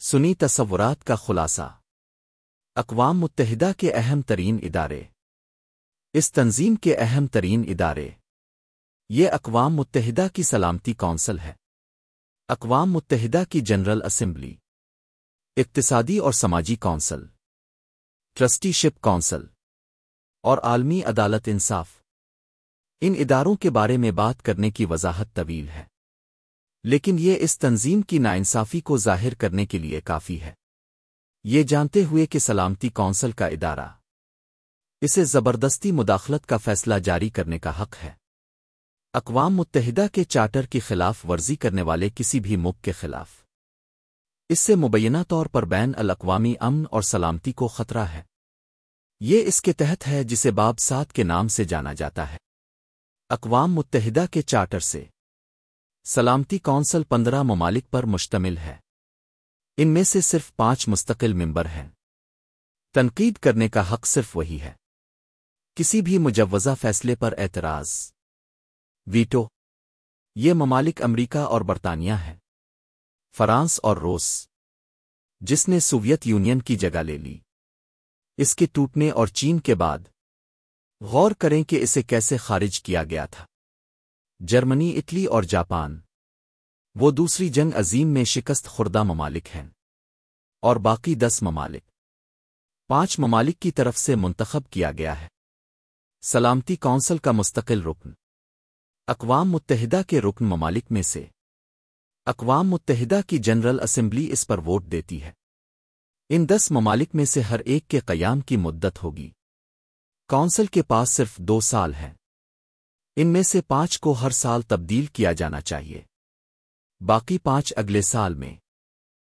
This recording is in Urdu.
سنی تصورات کا خلاصہ۔ اقوام متحدہ کے اہم ترین ادارے۔ اس تنظیم کے اہم ترین ادارے۔ یہ اقوام متحدہ کی سلامتی کونسل ہے، اقوام متحدہ کی جنرل اسمبلی، اقتصادی اور سماجی کونسل، ٹرسٹی شپ کونسل اور عالمی عدالت انصاف۔ ان اداروں کے بارے میں بات کرنے کی وضاحت طویل ہے، لیکن یہ اس تنظیم کی ناانصافی کو ظاہر کرنے کے لیے کافی ہے۔ یہ جانتے ہوئے کہ سلامتی کونسل کا ادارہ اسے زبردستی مداخلت کا فیصلہ جاری کرنے کا حق ہے، اقوام متحدہ کے چارٹر کی خلاف ورزی کرنے والے کسی بھی ملک کے خلاف، اس سے مبینہ طور پر بین الاقوامی امن اور سلامتی کو خطرہ ہے۔ یہ اس کے تحت ہے جسے باب 7 کے نام سے جانا جاتا ہے۔ اقوام متحدہ کے چارٹر سے سلامتی کونسل 15 ممالک پر مشتمل ہے، ان میں سے صرف 5 مستقل ممبر ہیں۔ تنقید کرنے کا حق صرف وہی ہے، کسی بھی مجوزہ فیصلے پر اعتراض، ویٹو۔ یہ ممالک امریکہ اور برطانیہ ہیں، فرانس اور روس، جس نے سوویت یونین کی جگہ لے لی اس کے ٹوٹنے، اور چین کے بعد۔ غور کریں کہ اسے کیسے خارج کیا گیا تھا۔ جرمنی، اٹلی اور جاپان، وہ دوسری جنگ عظیم میں شکست خوردہ ممالک ہیں، اور باقی 10 ممالک 5 ممالک کی طرف سے منتخب کیا گیا ہے۔ سلامتی کونسل کا مستقل رکن۔ اقوام متحدہ کے رکن ممالک میں سے اقوام متحدہ کی جنرل اسمبلی اس پر ووٹ دیتی ہے۔ ان 10 ممالک میں سے ہر ایک کے قیام کی مدت ہوگی۔ کونسل کے پاس صرف 2 سال ہیں، ان میں سے 5 کو ہر سال تبدیل کیا جانا چاہیے، باقی 5 اگلے سال میں۔